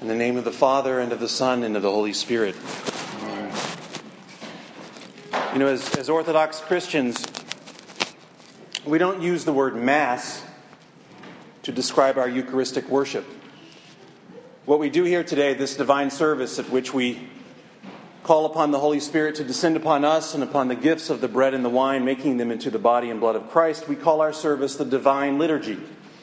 In the name of the Father, and of the Son, and of the Holy Spirit. You know, as Orthodox Christians, we don't use the word Mass to describe our Eucharistic worship. What we do here today, this divine service at which we call upon the Holy Spirit to descend upon us and upon the gifts of the bread and the wine, making them into the body and blood of Christ, we call our service the Divine Liturgy.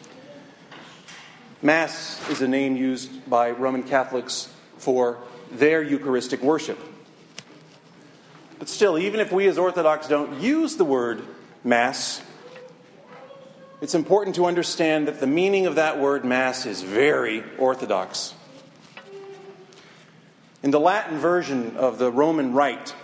Mass is a name used by Roman Catholics for their Eucharistic worship. But still, even if we as Orthodox don't use the word Mass, it's important to understand that the meaning of that word Mass is very Orthodox. In the Latin version of the Roman Rite,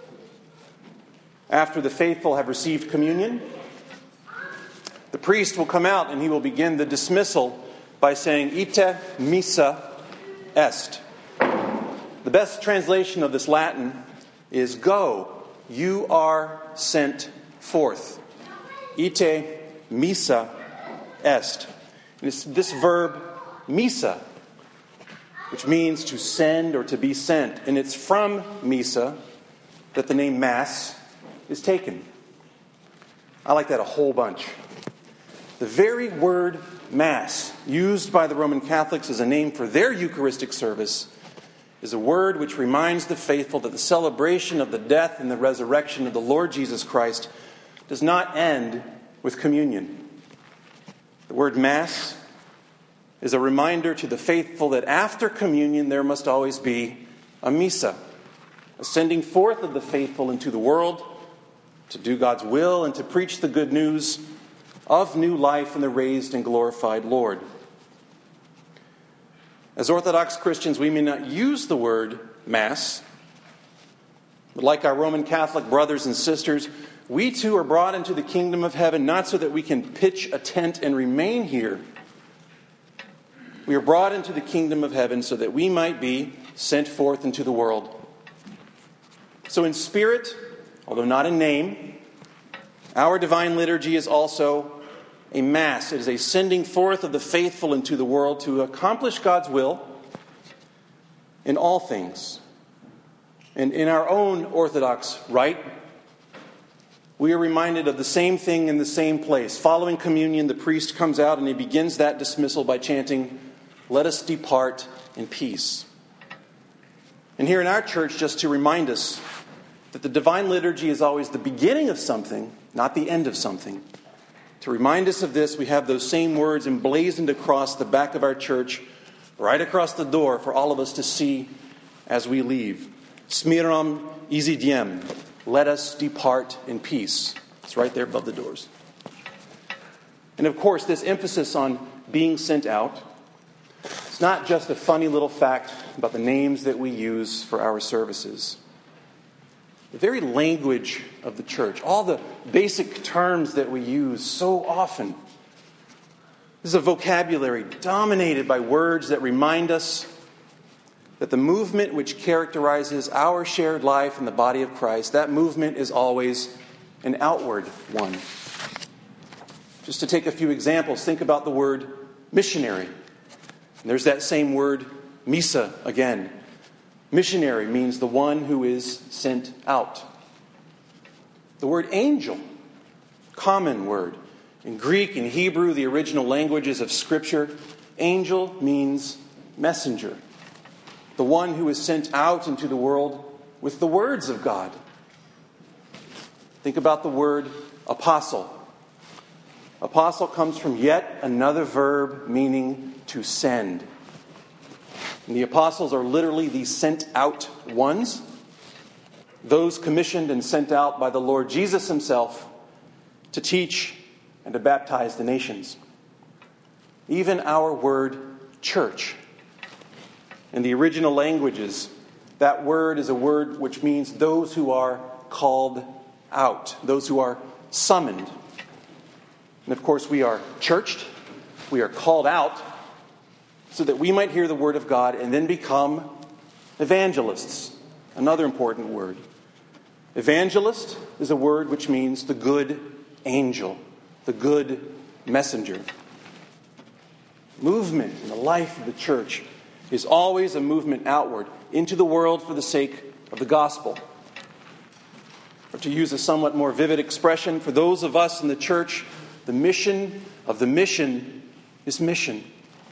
after the faithful have received communion, the priest will come out and he will begin the dismissal by saying, Ite missa est. The best translation of this Latin is, go, you are sent forth. Ite missa est. And it's this verb, missa, which means to send or to be sent. And it's from missa that the name Mass is taken. I like that a whole bunch. The very word Mass, used by the Roman Catholics as a name for their Eucharistic service, is a word which reminds the faithful that the celebration of the death and the resurrection of the Lord Jesus Christ does not end with communion. The word Mass is a reminder to the faithful that after communion there must always be a missa, a sending forth of the faithful into the world to do God's will and to preach the good news of new life in the raised and glorified Lord. As Orthodox Christians, we may not use the word Mass, but like our Roman Catholic brothers and sisters, we too are brought into the kingdom of heaven not so that we can pitch a tent and remain here. We are brought into the kingdom of heaven so that we might be sent forth into the world. So in spirit, although not in name, our divine liturgy is also a Mass. It is a sending forth of the faithful into the world to accomplish God's will in all things. And in our own Orthodox rite, we are reminded of the same thing in the same place. Following communion, the priest comes out and he begins that dismissal by chanting, "Let us depart in peace." And here in our church, just to remind us that the divine liturgy is always the beginning of something, not the end of something. To remind us of this, we have those same words emblazoned across the back of our church, right across the door for all of us to see as we leave. Smiram izidiem. Let us depart in peace. It's right there above the doors. And of course, this emphasis on being sent out, it's not just a funny little fact about the names that we use for our services. The very language of the church, all the basic terms that we use so often, this is a vocabulary dominated by words that remind us that the movement which characterizes our shared life in the body of Christ, that movement is always an outward one. Just to take a few examples, think about the word missionary. And there's that same word, missa, again. Missionary means the one who is sent out. The word angel, common word. In Greek and Hebrew, the original languages of Scripture, angel means messenger. The one who is sent out into the world with the words of God. Think about the word apostle. Apostle comes from yet another verb meaning to send. And the apostles are literally the sent out ones, those commissioned and sent out by the Lord Jesus himself to teach and to baptize the nations. Even our word church, in the original languages, that word is a word which means those who are called out, those who are summoned. And of course we are churched, we are called out, so that we might hear the word of God and then become evangelists. Another important word. Evangelist is a word which means the good angel, the good messenger. Movement in the life of the church is always a movement outward into the world for the sake of the gospel. Or to use a somewhat more vivid expression, for those of us in the church, the mission of the mission is mission.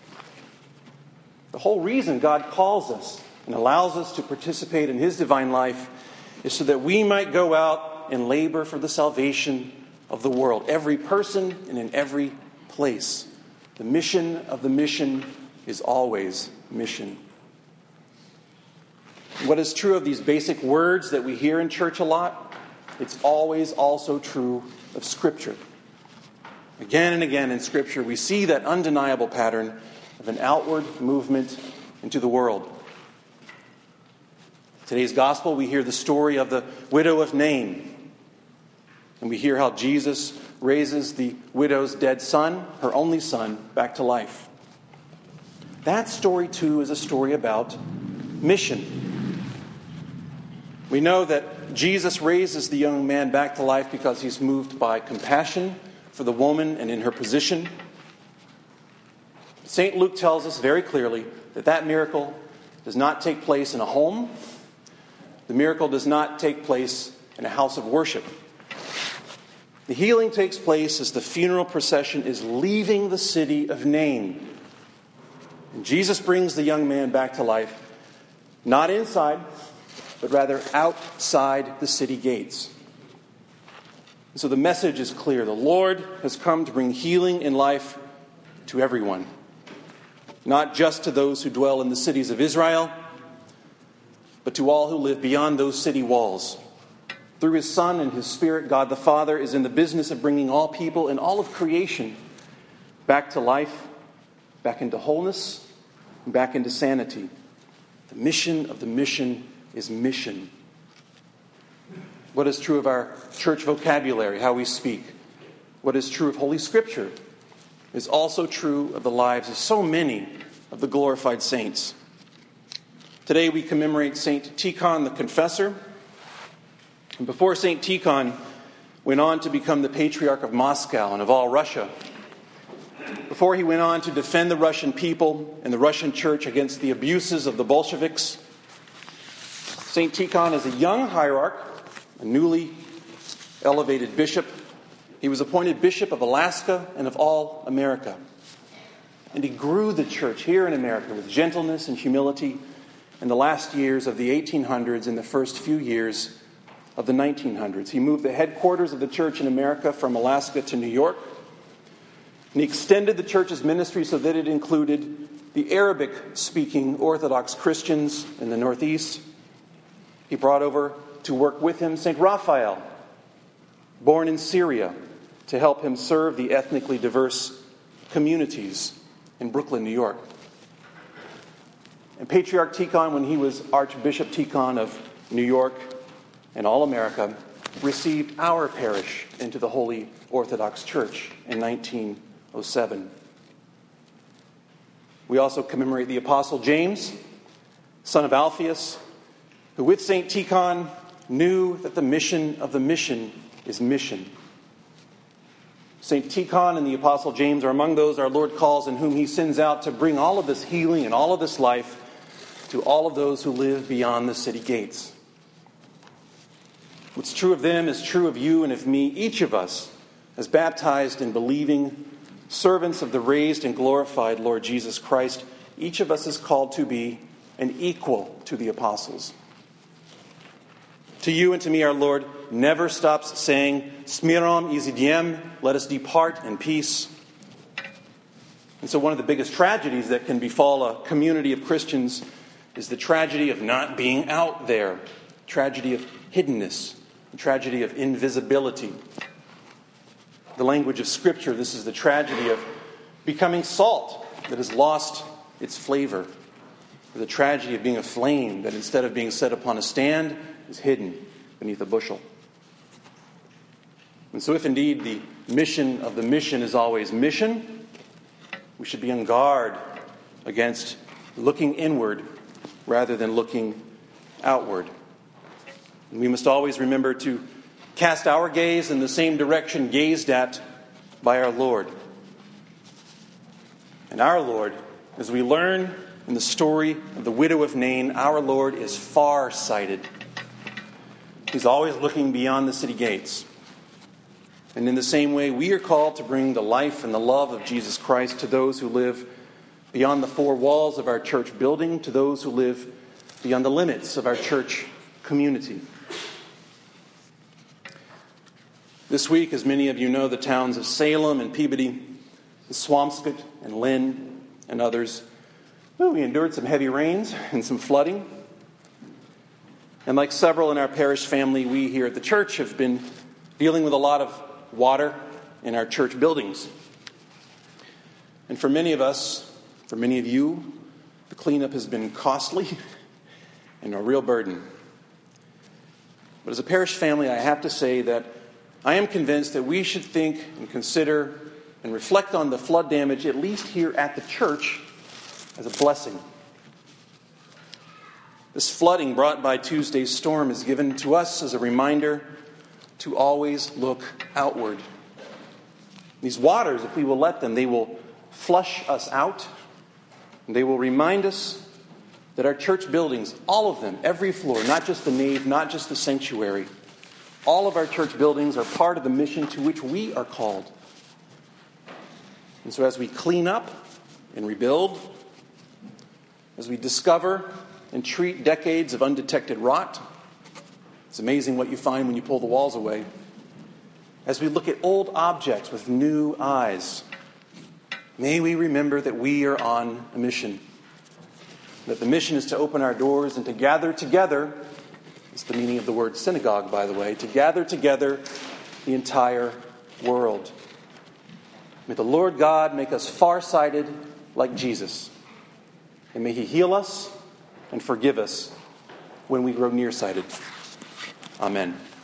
The whole reason God calls us and allows us to participate in His divine life is so that we might go out and labor for the salvation of the world. Every person and in every place. The mission of the mission is always mission. What is true of these basic words that we hear in church a lot, it's always also true of Scripture. Again and again in Scripture, we see that undeniable pattern of an outward movement into the world. Today's gospel, we hear the story of the widow of Nain. And we hear how Jesus raises the widow's dead son, her only son, back to life. That story, too, is a story about mission. We know that Jesus raises the young man back to life because he's moved by compassion for the woman and in her position. St. Luke tells us very clearly that that miracle does not take place in a home. The miracle does not take place in a house of worship. The healing takes place as the funeral procession is leaving the city of Nain. And Jesus brings the young man back to life, not inside, but rather outside the city gates. And so the message is clear. The Lord has come to bring healing in life to everyone. Not just to those who dwell in the cities of Israel, but to all who live beyond those city walls. Through His Son and His Spirit, God the Father is in the business of bringing all people and all of creation back to life, back into wholeness, and back into sanity. The mission of the mission is mission. What is true of our church vocabulary, how we speak, what is true of Holy Scripture, is also true of the lives of so many of the glorified saints. Today we commemorate St. Tikhon the Confessor. And before St. Tikhon went on to become the Patriarch of Moscow and of all Russia, before he went on to defend the Russian people and the Russian church against the abuses of the Bolsheviks, St. Tikhon is a young hierarch, a newly elevated bishop. He was appointed Bishop of Alaska and of all America. And he grew the church here in America with gentleness and humility in the last years of the 1800s and the first few years of the 1900s. He moved the headquarters of the church in America from Alaska to New York. And he extended the church's ministry so that it included the Arabic-speaking Orthodox Christians in the Northeast. He brought over to work with him St. Raphael, born in Syria, to help him serve the ethnically diverse communities in Brooklyn, New York. And Patriarch Tikhon, when he was Archbishop Tikhon of New York and all America, received our parish into the Holy Orthodox Church in 1907. We also commemorate the Apostle James, son of Alphaeus, who with St. Tikhon knew that the mission of the mission is mission. St. Tikhon and the Apostle James are among those our Lord calls and whom He sends out to bring all of this healing and all of this life to all of those who live beyond the city gates. What's true of them is true of you and of me. Each of us, as baptized and believing servants of the raised and glorified Lord Jesus Christ, each of us is called to be an equal to the apostles. To you and to me, our Lord never stops saying, Smirom izidiem, let us depart in peace. And so one of the biggest tragedies that can befall a community of Christians is the tragedy of not being out there, tragedy of hiddenness, the tragedy of invisibility. The language of Scripture, this is the tragedy of becoming salt that has lost its flavor. Or the tragedy of being a flame that instead of being set upon a stand is hidden beneath a bushel. And so if indeed the mission of the mission is always mission, we should be on guard against looking inward rather than looking outward. And we must always remember to cast our gaze in the same direction gazed at by our Lord. And our Lord, as we learn In the story of the widow of Nain, our Lord is far-sighted. He's always looking beyond the city gates. And in the same way, we are called to bring the life and the love of Jesus Christ to those who live beyond the four walls of our church building, to those who live beyond the limits of our church community. This week, as many of you know, the towns of Salem and Peabody, and Swampscott and Lynn and others, we endured some heavy rains and some flooding. And like several in our parish family, we here at the church have been dealing with a lot of water in our church buildings. And for many of us, for many of you, the cleanup has been costly and a real burden. But as a parish family, I have to say that I am convinced that we should think and consider and reflect on the flood damage, at least here at the church, as a blessing. This flooding brought by Tuesday's storm is given to us as a reminder to always look outward. These waters, if we will let them, they will flush us out, and they will remind us that our church buildings, all of them, every floor, not just the nave, not just the sanctuary, all of our church buildings are part of the mission to which we are called. And so as we clean up and rebuild, as we discover and treat decades of undetected rot, it's amazing what you find when you pull the walls away. As we look at old objects with new eyes, may we remember that we are on a mission. That the mission is to open our doors and to gather together. It's the meaning of the word synagogue, by the way. To gather together the entire world. May the Lord God make us far-sighted like Jesus. And may He heal us and forgive us when we grow nearsighted. Amen.